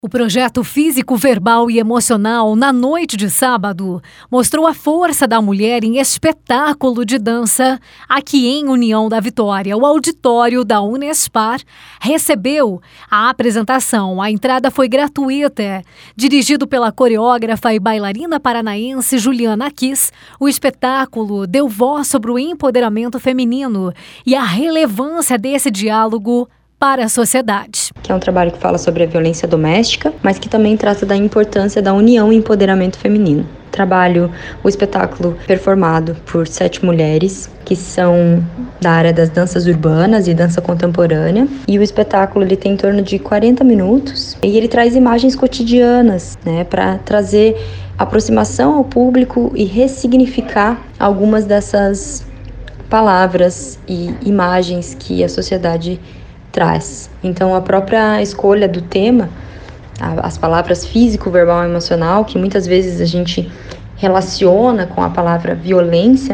O projeto Físico, Verbal e Emocional, na noite de sábado, mostrou a força da mulher em espetáculo de dança. Aqui em União da Vitória, o auditório da Unespar recebeu a apresentação. A entrada foi gratuita. Dirigido pela coreógrafa e bailarina paranaense Juliana Kiss, o espetáculo deu voz sobre o empoderamento feminino e a relevância desse diálogo para a sociedade. Que é um trabalho que fala sobre a violência doméstica, mas que também trata da importância da união e empoderamento feminino. O espetáculo performado por 7 mulheres que são da área das danças urbanas e dança contemporânea. E o espetáculo ele tem em torno de 40 minutos e ele traz imagens cotidianas, para trazer aproximação ao público e ressignificar algumas dessas palavras e imagens que a sociedade traz. Então, a própria escolha do tema, as palavras físico, verbal e emocional, que muitas vezes a gente relaciona com a palavra violência,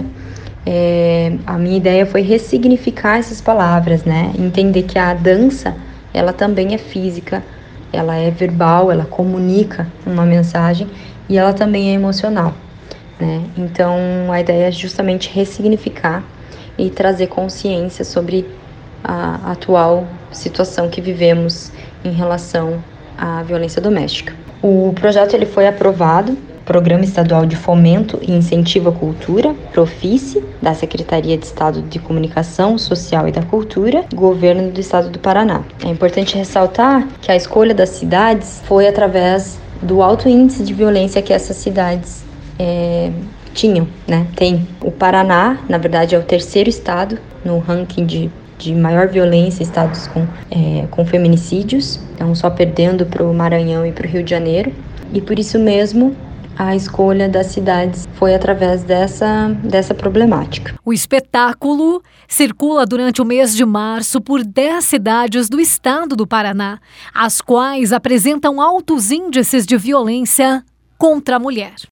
a minha ideia foi ressignificar essas palavras, entender que a dança, ela também é física, ela é verbal, ela comunica uma mensagem e ela também é emocional, Então, a ideia é justamente ressignificar e trazer consciência sobre a atual situação que vivemos em relação à violência doméstica. O projeto ele foi aprovado, Programa Estadual de Fomento e Incentivo à Cultura, Profice, da Secretaria de Estado de Comunicação Social e da Cultura, Governo do Estado do Paraná. É importante ressaltar que a escolha das cidades foi através do alto índice de violência que essas cidades tinham, Tem o Paraná, na verdade é o 3º estado no ranking de maior violência, estados com feminicídios, então só perdendo para o Maranhão e para o Rio de Janeiro. E por isso mesmo, a escolha das cidades foi através dessa problemática. O espetáculo circula durante o mês de março por 10 cidades do estado do Paraná, as quais apresentam altos índices de violência contra a mulher.